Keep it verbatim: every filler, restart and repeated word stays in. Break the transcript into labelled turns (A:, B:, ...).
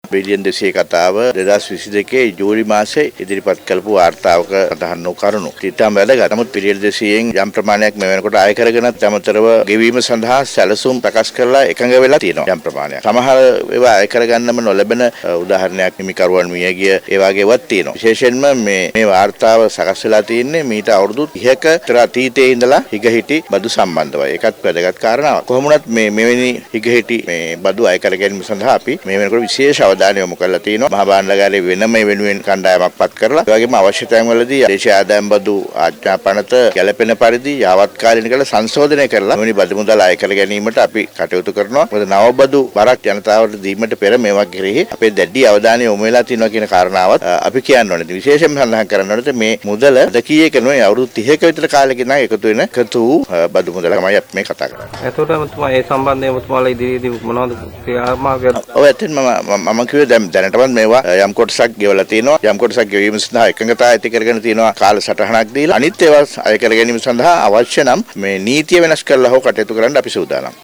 A: Billion දෙසිය කතාව දෙදාස් විසි දෙකේ ජූලි මාසයේ ඉදිරිපත් කළපු වාර්තාවක සඳහන් වූ කරුණු. ඊටම වැදගත්. නමුත් බිලියන් දෙසියෙන් යම් ප්‍රමාණයක් මේ වෙනකොට ආය කරගෙනත් අමතරව ගෙවීම සඳහා සැලසුම් ප්‍රකාශ කරලා එකඟ වෙලා තියෙනවා යම් ප්‍රමාණයක්. සමහර ඒවා ආය කරගන්නම නොලැබෙන උදාහරණයක් හිමිකරුවන් මිය ගිය ඒ වගේ වත් තියෙනවා. විශේෂයෙන්ම මේ මේ වාර්තාව සකස් වෙලා තියෙන්නේ මීට අවුරුදු තිහක තර අතීතයේ ඉඳලා හිගහිටි බදු සම්බන්ධවයි. ඒකත් වැදගත් කාරණාවක්. කොහොම වුණත් මේ මෙවැනි හිගහිටි මේ බදු ආය කර ගැනීම සඳහා අපි මේ වෙනකොට විශේෂ අවධානය යොමු කරලා තියෙනවා. මහා භාණ්ඩාගාරයේ වෙනම වෙනුවෙන් කණ්ඩායමක් පත් කරලා ඒ වගේම අවශ්‍ය තැන්වලදී දේශීය ආදායම් බදු ආඥා පනත ගැළපෙන පරිදි යාවත්කාලින කළ සංශෝධනය කරලා මෙවැනි බදු මුදල් ආය කර ගැනීමට අපි කටයුතු කරනවා. මොකද නව බදු බරක් ජනතාවට දීමට පෙර මේවා කෙරෙහි අපේ දැඩි අවධානය යොමු වෙලා තියෙනවා කියන කාරණාවත් අපි කියන්න ඕනේ. විශේෂයෙන්ම සඳහන් කරන්න ඕනේ මේ මුදල දකීයක නෙවෙයි අවුරුදු තිහක විතර කාලෙකින් නම් එකතු වෙන එකතු බදු මුදල තමයි අපි මේ කතා කරන්නේ.
B: එතකොට මම ඒ සම්බන්ධයෙන් ඔබතුමාලා ඉදිරියේදී මොනවද ක්‍රියාමාර්ගය?
A: ඔව් ඇත්තටම මම මම කිව්වේ දැන් දැනටමත් මේවා යම් කොටසක් ගෙවලා තියෙනවා. යම් කොටසක් ගෙවීම සඳහා එකඟතාවය ඇති කරගෙන තියෙනවා කාලසටහනක් දීලා. අනිත් ඒවා අය කර ගැනීම සඳහා අවශ්‍ය නම් මේ නීතිය වෙනස් කරලා හෝ කටයුතු කරන්න අපි සූදානම්.